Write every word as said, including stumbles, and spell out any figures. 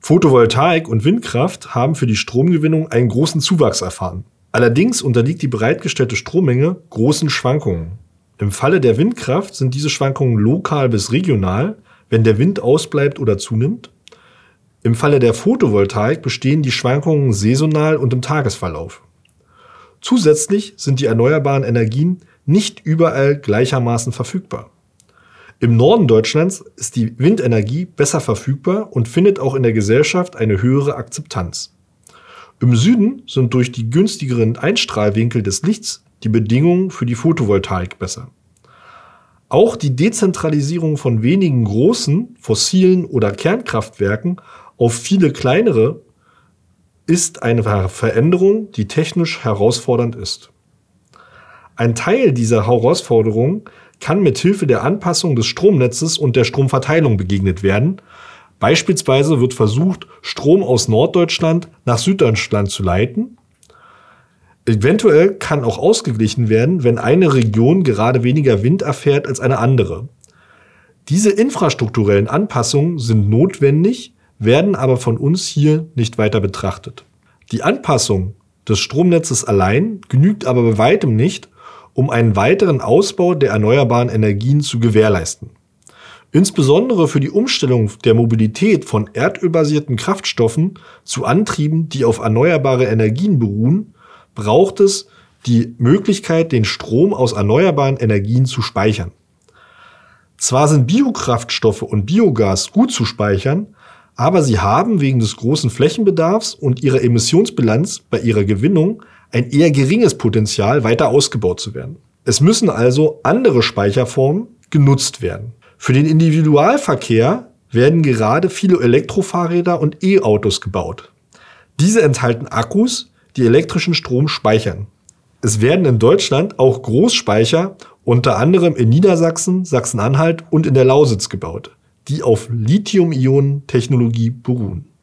Photovoltaik und Windkraft haben für die Stromgewinnung einen großen Zuwachs erfahren. Allerdings unterliegt die bereitgestellte Strommenge großen Schwankungen. Im Falle der Windkraft sind diese Schwankungen lokal bis regional, wenn der Wind ausbleibt oder zunimmt. Im Falle der Photovoltaik bestehen die Schwankungen saisonal und im Tagesverlauf. Zusätzlich sind die erneuerbaren Energien nicht überall gleichermaßen verfügbar. Im Norden Deutschlands ist die Windenergie besser verfügbar und findet auch in der Gesellschaft eine höhere Akzeptanz. Im Süden sind durch die günstigeren Einstrahlwinkel des Lichts die Bedingungen für die Photovoltaik besser. Auch die Dezentralisierung von wenigen großen fossilen oder Kernkraftwerken auf viele kleinere ist eine Veränderung, die technisch herausfordernd ist. Ein Teil dieser Herausforderung kann mit Hilfe der Anpassung des Stromnetzes und der Stromverteilung begegnet werden. Beispielsweise wird versucht, Strom aus Norddeutschland nach Süddeutschland zu leiten. Eventuell kann auch ausgeglichen werden, wenn eine Region gerade weniger Wind erfährt als eine andere. Diese infrastrukturellen Anpassungen sind notwendig, werden aber von uns hier nicht weiter betrachtet. Die Anpassung des Stromnetzes allein genügt aber bei weitem nicht, um einen weiteren Ausbau der erneuerbaren Energien zu gewährleisten. Insbesondere für die Umstellung der Mobilität von erdölbasierten Kraftstoffen zu Antrieben, die auf erneuerbare Energien beruhen, braucht es die Möglichkeit, den Strom aus erneuerbaren Energien zu speichern. Zwar sind Biokraftstoffe und Biogas gut zu speichern, aber sie haben wegen des großen Flächenbedarfs und ihrer Emissionsbilanz bei ihrer Gewinnung ein eher geringes Potenzial, weiter ausgebaut zu werden. Es müssen also andere Speicherformen genutzt werden. Für den Individualverkehr werden gerade viele Elektrofahrräder und E-Autos gebaut. Diese enthalten Akkus, die elektrischen Strom speichern. Es werden in Deutschland auch Großspeicher, unter anderem in Niedersachsen, Sachsen-Anhalt und in der Lausitz gebaut, die auf Lithium-Ionen-Technologie beruhen.